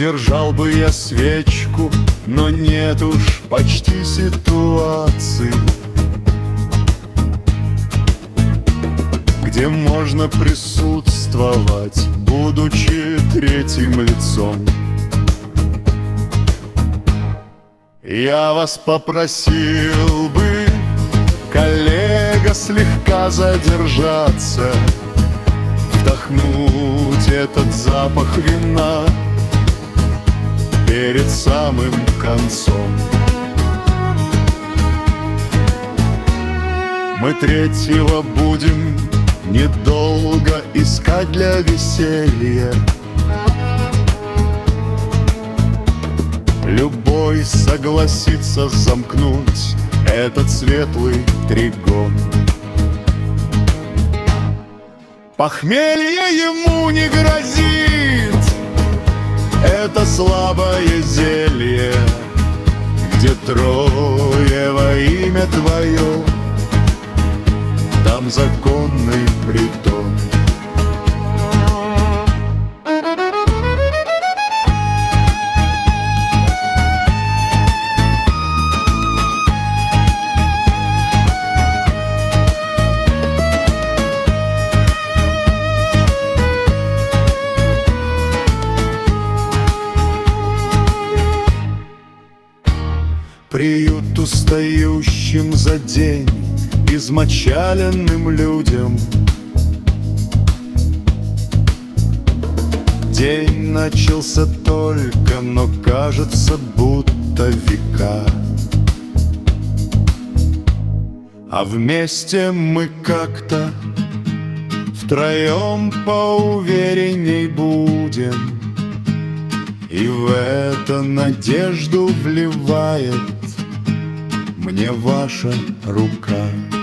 Держал бы я свечку, но нет уж почти ситуации, где можно присутствовать, будучи третьим лицом. Я вас попросил бы, коллега, слегка задержаться, вдохнуть этот запах вина перед самым концом. Мы третьего будем недолго искать для веселья. Любой согласится замкнуть этот светлый тригон. Похмелье ему не грозит, это слабое зелье, где трое во имя твое, там законный притон. Приют устающим за день, измочаленным людям. День начался только, но кажется, будто века. А вместе мы как-то втроем поуверенней будем, и в это надежду вливает мне ваша рука.